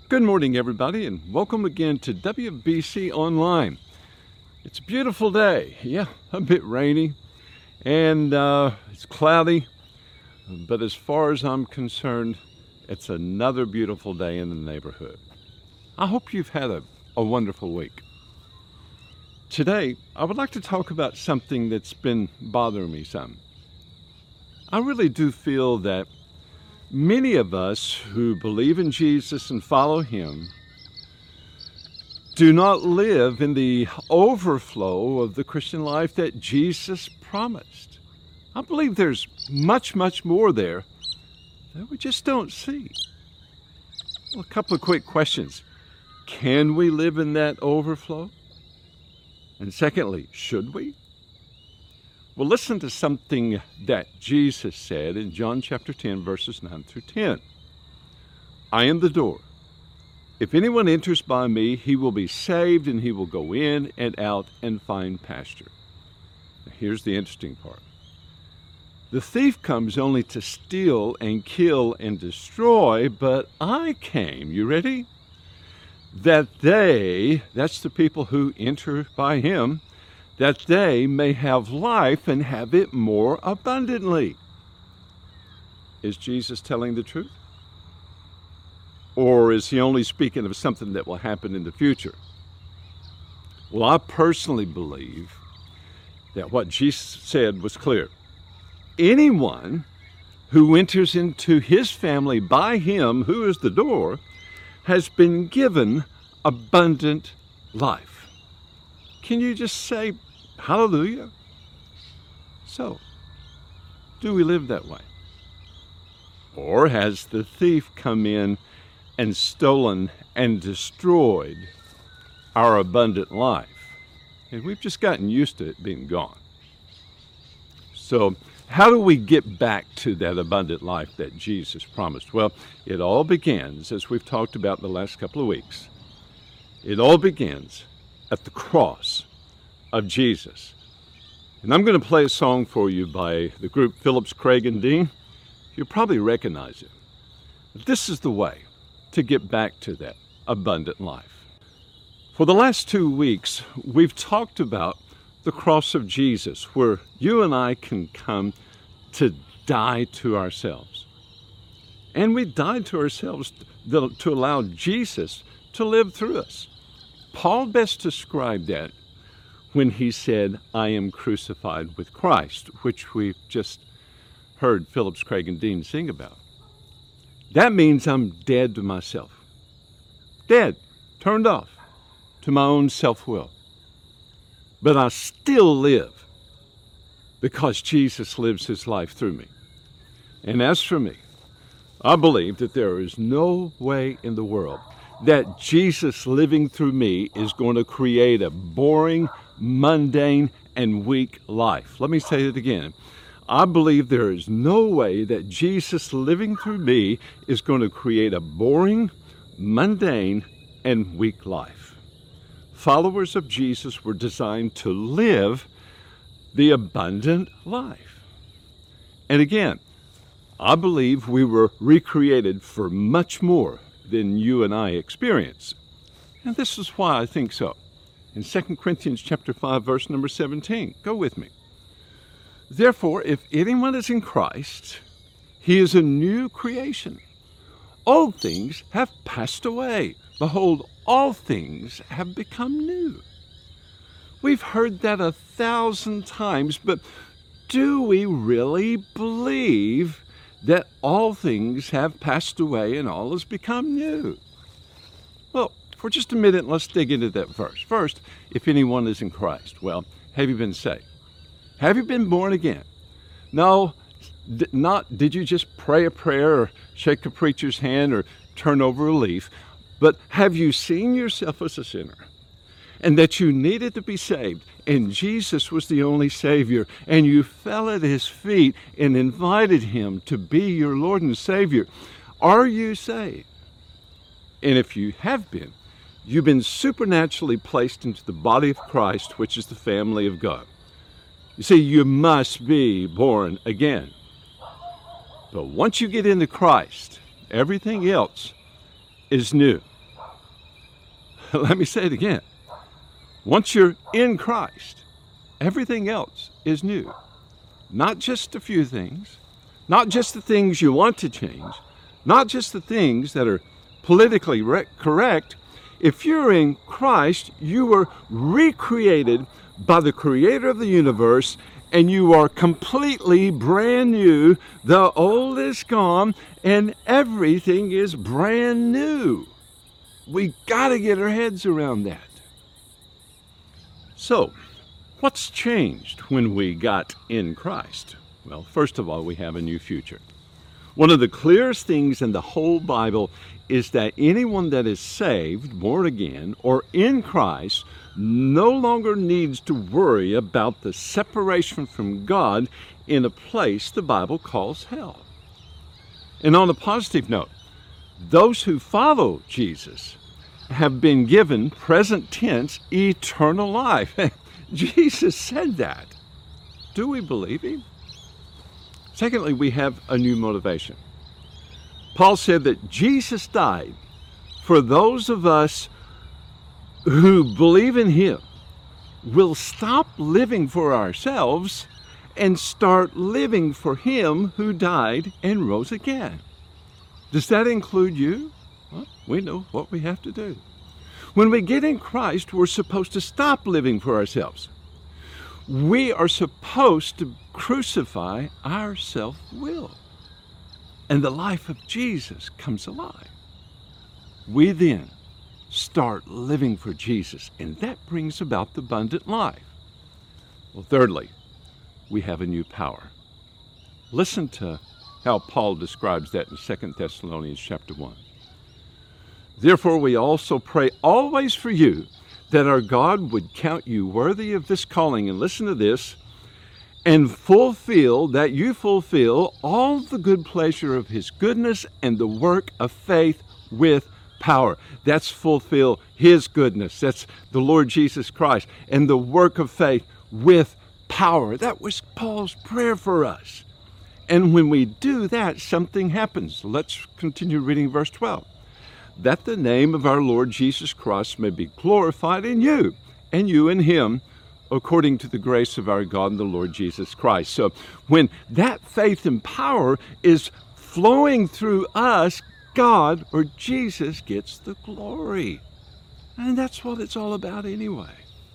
Good morning, everybody, and welcome again to WBC Online. It's a beautiful day. Yeah, a bit rainy, and it's cloudy, but as far as I'm concerned, it's another beautiful day in the neighborhood. I hope you've had a wonderful week. Today, I would like to talk about something that's been bothering me some. I really do feel that many of us who believe in Jesus and follow Him do not live in the overflow of the Christian life that Jesus promised. I believe there's much, much more there that we just don't see. Well, a couple of quick questions. Can we live in that overflow? And secondly, should we? Well, listen to something that Jesus said in John chapter 10, verses 9 through 10. I am the door. If anyone enters by me, he will be saved, and he will go in and out and find pasture. Now, here's the interesting part. The thief comes only to steal and kill and destroy, but I came, you ready? That they, that's the people who enter by him, that they may have life and have it more abundantly. Is Jesus telling the truth? Or is he only speaking of something that will happen in the future? Well, I personally believe that what Jesus said was clear. Anyone who enters into his family by him, who is the door, has been given abundant life. Can you just say, hallelujah? So, do we live that way? Or has the thief come in and stolen and destroyed our abundant life? And we've just gotten used to it being gone. So, how do we get back to that abundant life that Jesus promised? Well, it all begins, as we've talked about the last couple of weeks, it all begins at the cross of Jesus. And I'm going to play a song for you by the group Phillips, Craig, and Dean. You'll probably recognize it. This is the way to get back to that abundant life. For the last 2 weeks, we've talked about the cross of Jesus, where you and I can come to die to ourselves. And we died to ourselves to allow Jesus to live through us. Paul best described that when he said, I am crucified with Christ, which we've just heard Phillips, Craig, and Dean sing about. That means I'm dead to myself. Dead, turned off to my own self-will. But I still live because Jesus lives his life through me. And as for me, I believe that there is no way in the world that Jesus living through me is going to create a boring, mundane, and weak life. Let me say it again. I believe there is no way that Jesus living through me is going to create a boring, mundane, and weak life. Followers of Jesus were designed to live the abundant life. And again, I believe we were recreated for much more than you and I experience. And this is why I think so. In 2 Corinthians chapter 5, verse number 17, go with me. Therefore, if anyone is in Christ, he is a new creation. Old things have passed away. Behold, all things have become new. We've heard that 1,000 times, but do we really believe that all things have passed away and all has become new? Well, for just a minute, let's dig into that verse. First, if anyone is in Christ, well, have you been saved? Have you been born again? No, not did you just pray a prayer or shake a preacher's hand or turn over a leaf, but have you seen yourself as a sinner and that you needed to be saved, and Jesus was the only Savior, and you fell at his feet and invited him to be your Lord and Savior? Are you saved? And if you have been, you've been supernaturally placed into the body of Christ, which is the family of God. You see, you must be born again. But once you get into Christ, everything else is new. Let me say it again. Once you're in Christ, everything else is new. Not just a few things, not just the things you want to change, not just the things that are politically correct. If you're in Christ, you were recreated by the Creator of the universe, and you are completely brand new. The old is gone, and everything is brand new. We got to get our heads around that. So, what's changed when we got in Christ? Well, first of all, we have a new future. One of the clearest things in the whole Bible is that anyone that is saved, born again, or in Christ no longer needs to worry about the separation from God in a place the Bible calls hell. And on a positive note, those who follow Jesus have been given, present tense, eternal life. Jesus said that. Do we believe him? Secondly, we have a new motivation. Paul said that Jesus died for those of us who believe in him. Will stop living for ourselves and start living for him who died and rose again. Does that include you? Well, we know what we have to do. When we get in Christ, we're supposed to stop living for ourselves. We are supposed to crucify our self-will. And the life of Jesus comes alive. We then start living for Jesus, and that brings about the abundant life. Well, thirdly, we have a new power. Listen to how Paul describes that in 2 Thessalonians chapter 1. Therefore, we also pray always for you, that our God would count you worthy of this calling, and listen to this, and that you fulfill all the good pleasure of his goodness and the work of faith with power. That's fulfill his goodness. That's the Lord Jesus Christ, and the work of faith with power. That was Paul's prayer for us. And when we do that, something happens. Let's continue reading verse 12. That the name of our Lord Jesus Christ may be glorified in you, and you in him, according to the grace of our God and the Lord Jesus Christ. So when that faith and power is flowing through us, God or Jesus gets the glory. And that's what it's all about anyway.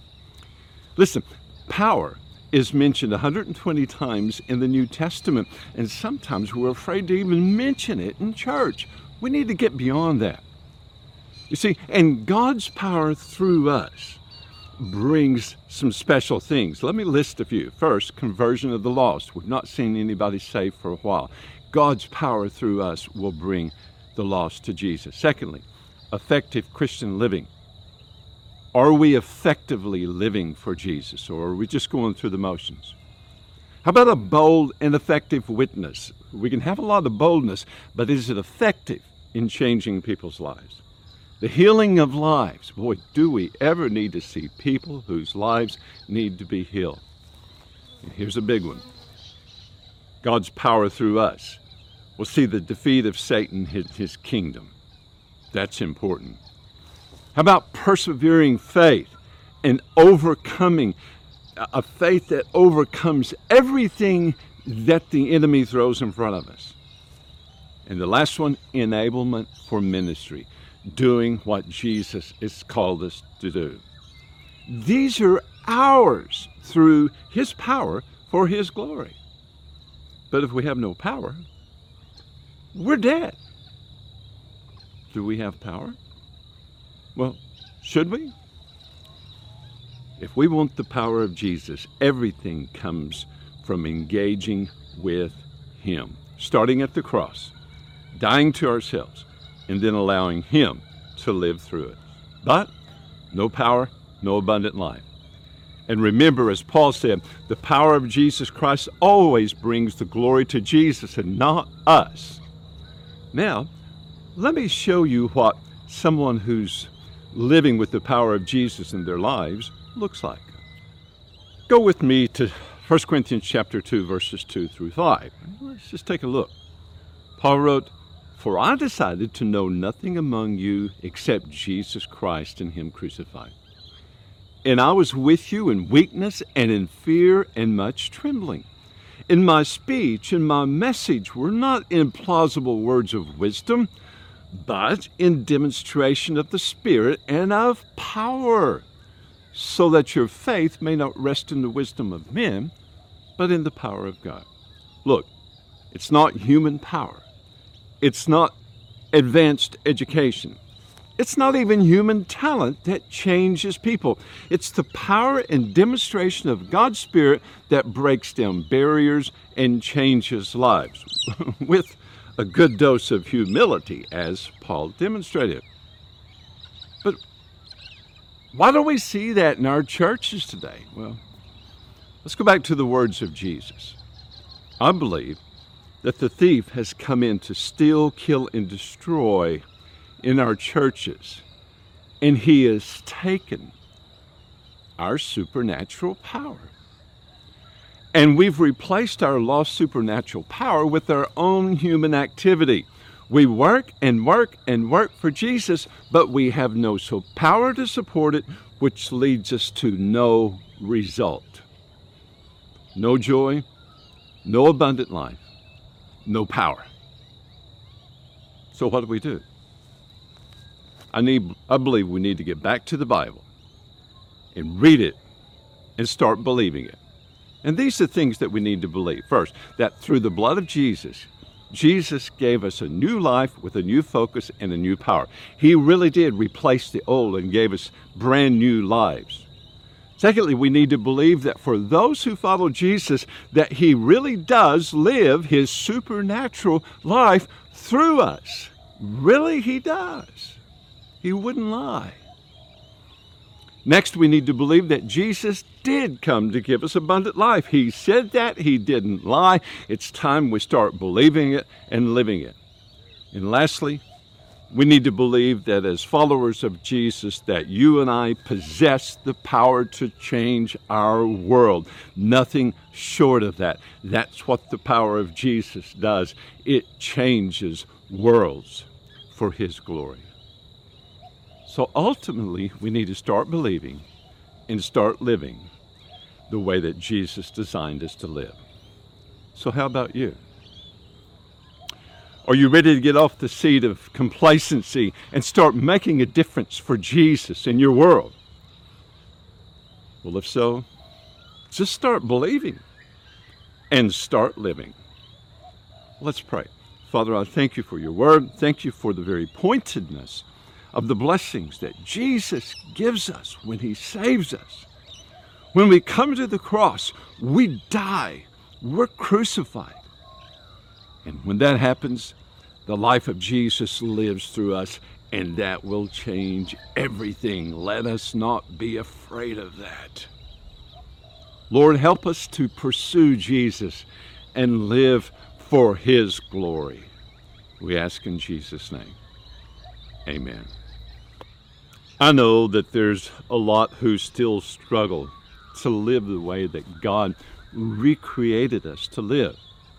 Listen, power is mentioned 120 times in the New Testament, and sometimes we're afraid to even mention it in church. We need to get beyond that. You see, and God's power through us brings some special things. Let me list a few. First, conversion of the lost. We've not seen anybody saved for a while. God's power through us will bring the lost to Jesus. Secondly, effective Christian living. Are we effectively living for Jesus, or are we just going through the motions? How about a bold and effective witness? We can have a lot of boldness, but is it effective in changing people's lives? The healing of lives. Boy, do we ever need to see people whose lives need to be healed. And here's a big one. God's power through us. We'll see the defeat of Satan, his kingdom. That's important. How about persevering faith and overcoming, a faith that overcomes everything that the enemy throws in front of us? And the last one, enablement for ministry, doing what Jesus has called us to do. These are ours through his power for his glory. But if we have no power, we're dead. Do we have power? Well, should we? If we want the power of Jesus, everything comes from engaging with him, starting at the cross, dying to ourselves, and then allowing him to live through it. But no power, no abundant life. And remember, as Paul said, the power of Jesus Christ always brings the glory to Jesus and not us. Now, let me show you what someone who's living with the power of Jesus in their lives looks like. Go with me to 1 Corinthians chapter 2, verses 2 through 5. Let's just take a look. Paul wrote, For I decided to know nothing among you except Jesus Christ and Him crucified. And I was with you in weakness and in fear and much trembling. In my speech and my message were not implausible words of wisdom, but in demonstration of the Spirit and of power, so that your faith may not rest in the wisdom of men, but in the power of God. Look, it's not human power. It's not advanced education. It's not even human talent that changes people. It's the power and demonstration of God's Spirit that breaks down barriers and changes lives with a good dose of humility, as Paul demonstrated. But why don't we see that in our churches today? Well, let's go back to the words of Jesus. I believe that the thief has come in to steal, kill, and destroy in our churches, and he has taken our supernatural power. And we've replaced our lost supernatural power with our own human activity. We work and work and work for Jesus, but we have no power to support it, which leads us to no result. No joy, no abundant life, no power. So what do? I believe we need to get back to the Bible and read it and start believing it. And these are things that we need to believe. First, that through the blood of Jesus, Jesus gave us a new life with a new focus and a new power. He really did replace the old and gave us brand new lives. Secondly, we need to believe that for those who follow Jesus, that He really does live His supernatural life through us. Really, He does. He wouldn't lie. Next, we need to believe that Jesus did come to give us abundant life. He said that. He didn't lie. It's time we start believing it and living it. And lastly, we need to believe that as followers of Jesus, that you and I possess the power to change our world. Nothing short of that. That's what the power of Jesus does. It changes worlds for His glory. So ultimately, we need to start believing and start living the way that Jesus designed us to live. So how about you? Are you ready to get off the seat of complacency and start making a difference for Jesus in your world? Well, if so, just start believing and start living. Let's pray. Father, I thank you for your word. Thank you for the very pointedness of the blessings that Jesus gives us when He saves us. When we come to the cross, we die. We're crucified. And when that happens, the life of Jesus lives through us, and that will change everything. Let us not be afraid of that. Lord, help us to pursue Jesus and live for His glory. We ask in Jesus' name. Amen. I know that there's a lot who still struggle to live the way that God recreated us to live.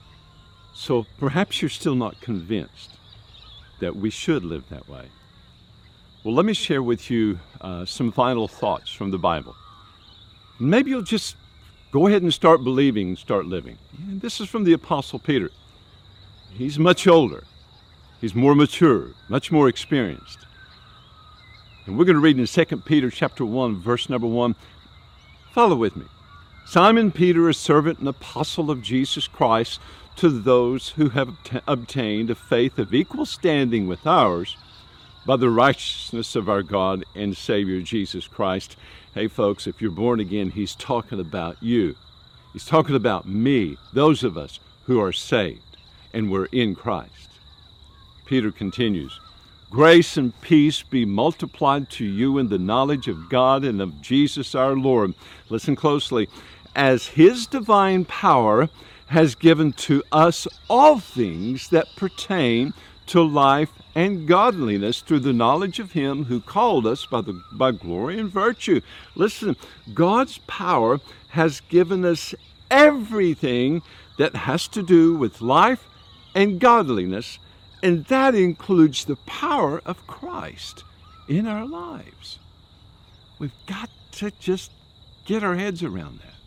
So perhaps you're still not convinced that we should live that way. Well, let me share with you some final thoughts from the Bible. Maybe you'll just go ahead and start believing and start living. And this is from the Apostle Peter. He's much older. He's more mature, much more experienced. And we're going to read in 2 Peter chapter 1, verse number 1. Follow with me. Simon Peter, a servant and apostle of Jesus Christ, to those who have obtained a faith of equal standing with ours by the righteousness of our God and Savior Jesus Christ. Hey folks, if you're born again, He's talking about you. He's talking about me, those of us who are saved and we're in Christ. Peter continues, grace and peace be multiplied to you in the knowledge of God and of Jesus our Lord. Listen closely. As His divine power has given to us all things that pertain to life and godliness through the knowledge of Him who called us by glory and virtue. Listen, God's power has given us everything that has to do with life and godliness And that includes the power of Christ in our lives. We've got to just get our heads around that.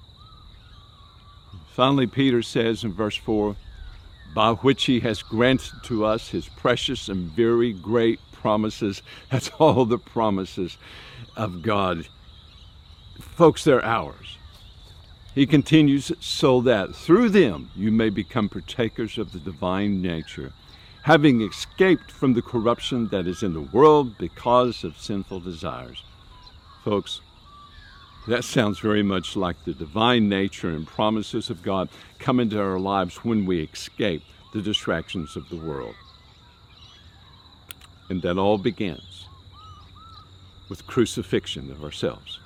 Finally, Peter says in verse 4, by which he has granted to us his precious and very great promises. That's all the promises of God. Folks, they're ours. He continues, so that through them you may become partakers of the divine nature, having escaped from the corruption that is in the world because of sinful desires. Folks, that sounds very much like the divine nature and promises of God come into our lives when we escape the distractions of the world. And that all begins with crucifixion of ourselves.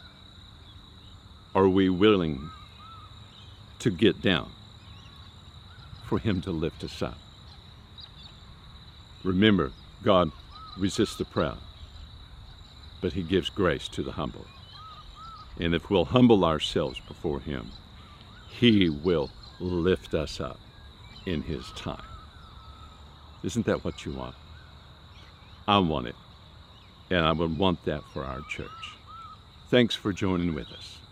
Are we willing to get down for him to lift us up? Remember, God resists the proud, but he gives grace to the humble. And if we'll humble ourselves before him, he will lift us up in his time. Isn't that what you want? I want it, and I would want that for our church. Thanks for joining with us.